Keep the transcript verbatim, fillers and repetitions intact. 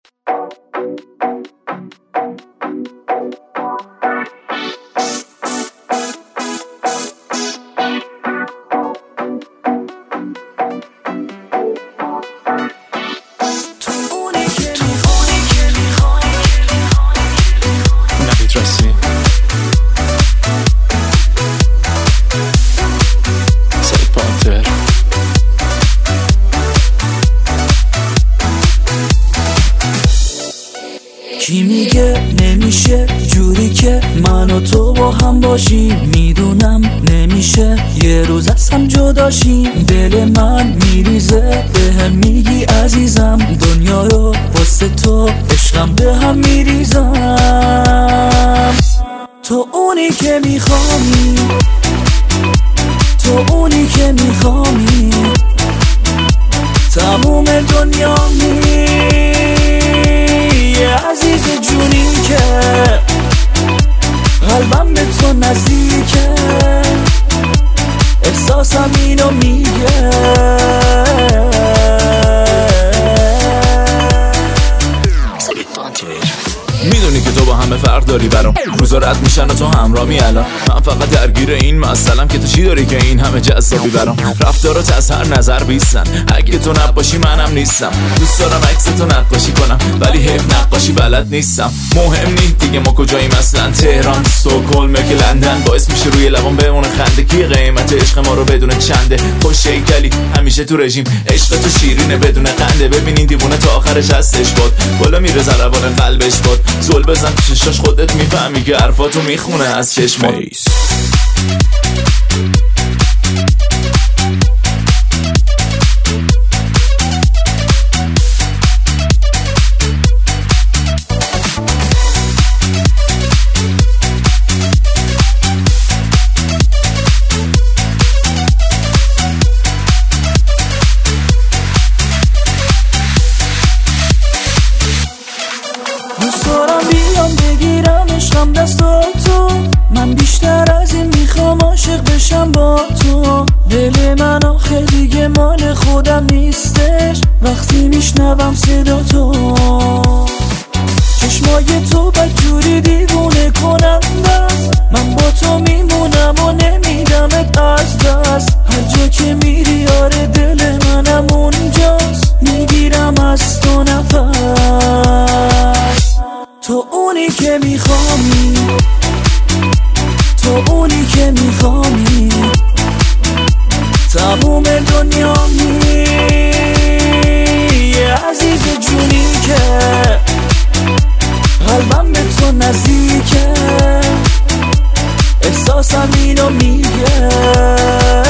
کی میگه نمیشه جوری که من و تو با هم باشیم؟ میدونم نمیشه یه روز از هم جداشیم. دل من میریزه به هم میگی عزیزم، دنیا رو واسه تو عشقم به هم میریزم. تو اونی که میخوامی، تو اونی که میخوامی، تموم دنیا می عزیز جونی که قلبم به تو نزدیکه، احساسم اینو میگه. میدونی که تو با همه فرق داری برام، روزا رد میشن و تو همراه می الان. من فقط درگیر این مسئلم که تو چی داری که این همه جذابی برام. رفتارات از هر نظر بیستن، اگه تو نباشی منم نیستم. دوست دارم عکس تو نقاشی کنم ولی حیف نقاشی بلد نیستم. مهم نیست دیگه ما کجاییم اصلا، تهران، استکهلم که لندن. باعث میشه روی لبام بمونه خنده کی قیمت عشق ما رو بدون چنده. خوش هیکلی همیشه تو رژیم، عشق تو شیرینه بدون قنده. ببینین دیوونه تا آخرش هستش بود، بالا میره ضربان قلبش بود. زل بزن تو چشاش خودت میفهمی که حرفاتو میخونه از چشمات. دوست دارم بیام بگیرم عشقم دستاتو، من بیشتر از این میخوام عاشق بشم با تو. دل من آخه دیگه مال خودم نیستش وقتی میشنوم صدا تو. چشمای تو بدجوری دیوونه کنندست، من با تو میمونم و نمیدمت از دست. هر جا که میری آره دل منم اونجاست، میگیرم از تو نفس. تو اونی که میخوامی، تو اونی که میخوامی، تموم دنیا می عزیز جونی که قلبم به تو نزدیکه، احساسم اینو میگه.